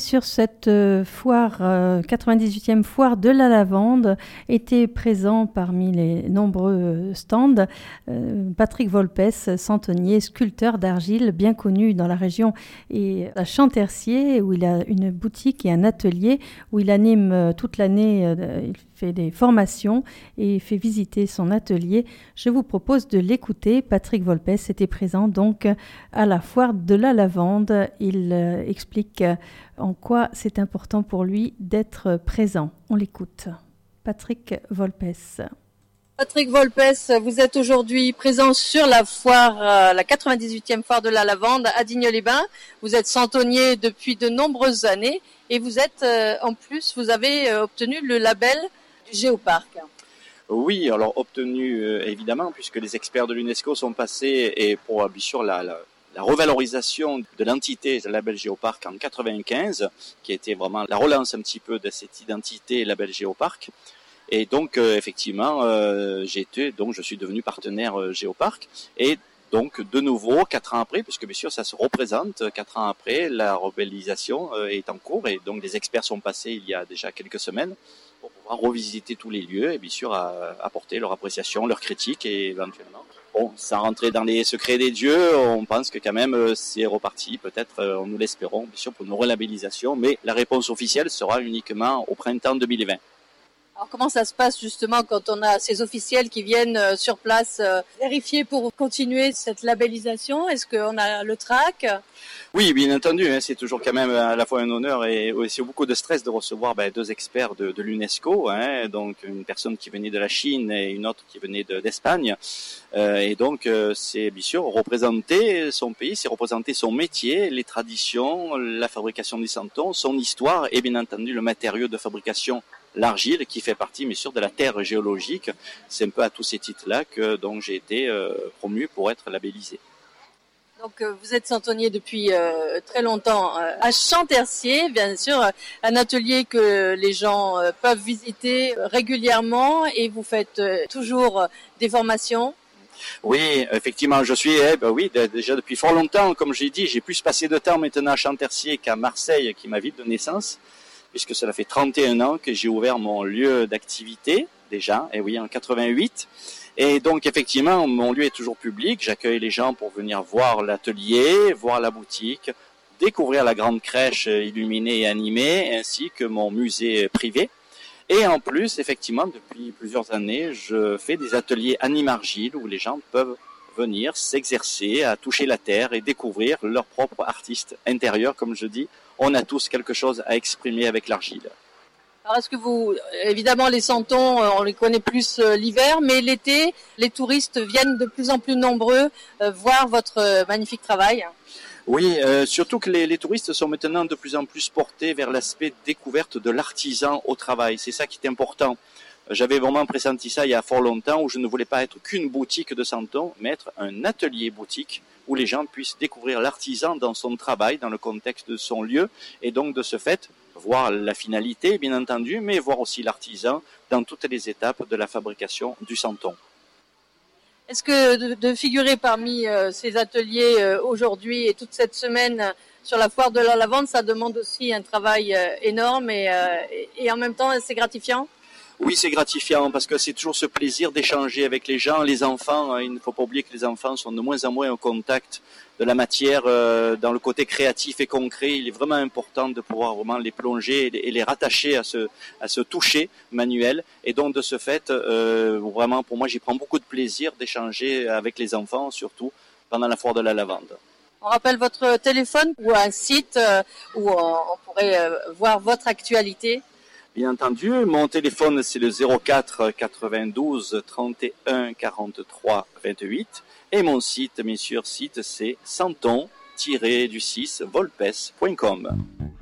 sur cette foire, 98e foire de la lavande, était présent parmi les nombreux stands Patrick Volpes, centonnier, sculpteur d'argile, bien connu dans la région et à Champtercier, où il a une boutique et un atelier où il anime toute l'année, il fait des formations et fait visiter son atelier. Je vous propose de l'écouter. Patrick Volpes était présent donc à la foire de la lavande. Il explique en quoi c'est important pour lui d'être présent. On l'écoute. Patrick Volpes. Patrick Volpes, vous êtes aujourd'hui présent sur la foire, la 98e foire de la lavande à Digne-les-Bains. Vous êtes centonnier depuis de nombreuses années et vous êtes, en plus, vous avez obtenu le label du Géoparc. Oui, alors obtenu évidemment, puisque les experts de l'UNESCO sont passés et pour bien sûr la revalorisation de l'entité label Géoparc en 95, qui a été vraiment la relance un petit peu de cette identité label Géoparc. Et donc effectivement, je suis devenu partenaire Géoparc et donc de nouveau 4 ans après, puisque bien sûr ça se représente 4 ans après, la labellisation est en cours et donc les experts sont passés il y a déjà quelques semaines pour pouvoir revisiter tous les lieux et bien sûr apporter leur appréciation, leur critique et éventuellement. Bon, sans rentrer dans les secrets des dieux, on pense que quand même c'est reparti, peut-être nous l'espérons bien sûr pour une relabellisation, mais la réponse officielle sera uniquement au printemps 2020. Alors comment ça se passe justement quand on a ces officiels qui viennent sur place vérifier pour continuer cette labellisation? Est-ce qu'on a le trac? Oui, bien entendu, c'est toujours quand même à la fois un honneur et aussi beaucoup de stress de recevoir 2 experts de l'UNESCO, donc une personne qui venait de la Chine et une autre qui venait d'Espagne. Et donc c'est bien sûr représenter son pays, c'est représenter son métier, les traditions, la fabrication des santons, son histoire et bien entendu le matériau de fabrication, l'argile, qui fait partie bien sûr de la terre géologique. C'est un peu à tous ces titres-là que donc j'ai été promu pour être labellisé. Donc vous êtes centonnier depuis très longtemps à Champtercier, bien sûr, un atelier que les gens peuvent visiter régulièrement et vous faites toujours des formations. Oui, effectivement, je suis déjà depuis fort longtemps, comme j'ai dit, j'ai plus passé de temps maintenant à Champtercier qu'à Marseille, qui est ma ville de naissance, puisque cela fait 31 ans que j'ai ouvert mon lieu d'activité, déjà, et oui, en 88. Et donc, effectivement, mon lieu est toujours public. J'accueille les gens pour venir voir l'atelier, voir la boutique, découvrir la grande crèche illuminée et animée, ainsi que mon musée privé. Et en plus, effectivement, depuis plusieurs années, je fais des ateliers anime-argile où les gens peuvent venir s'exercer à toucher la terre et découvrir leur propre artiste intérieur, comme je dis. On a tous quelque chose à exprimer avec l'argile. Alors est-ce que évidemment les santons, on les connaît plus l'hiver, mais l'été, les touristes viennent de plus en plus nombreux voir votre magnifique travail. Oui, surtout que les touristes sont maintenant de plus en plus portés vers l'aspect découverte de l'artisan au travail. C'est ça qui est important. J'avais vraiment pressenti ça il y a fort longtemps où je ne voulais pas être qu'une boutique de santons, mais être un atelier boutique où les gens puissent découvrir l'artisan dans son travail, dans le contexte de son lieu, et donc de ce fait, voir la finalité, bien entendu, mais voir aussi l'artisan dans toutes les étapes de la fabrication du santon. Est-ce que de figurer parmi ces ateliers aujourd'hui et toute cette semaine sur la foire de la lavande, ça demande aussi un travail énorme et en même temps c'est gratifiant? Oui, c'est gratifiant parce que c'est toujours ce plaisir d'échanger avec les gens, les enfants. Il ne faut pas oublier que les enfants sont de moins en moins au contact de la matière dans le côté créatif et concret. Il est vraiment important de pouvoir vraiment les plonger et les rattacher à ce toucher manuel. Et donc de ce fait, vraiment pour moi, j'y prends beaucoup de plaisir d'échanger avec les enfants, surtout pendant la foire de la lavande. On rappelle votre téléphone ou un site où on pourrait voir votre actualité. Bien entendu, mon téléphone c'est le 04 92 31 43 28 et mon site, c'est santon-volpes.com.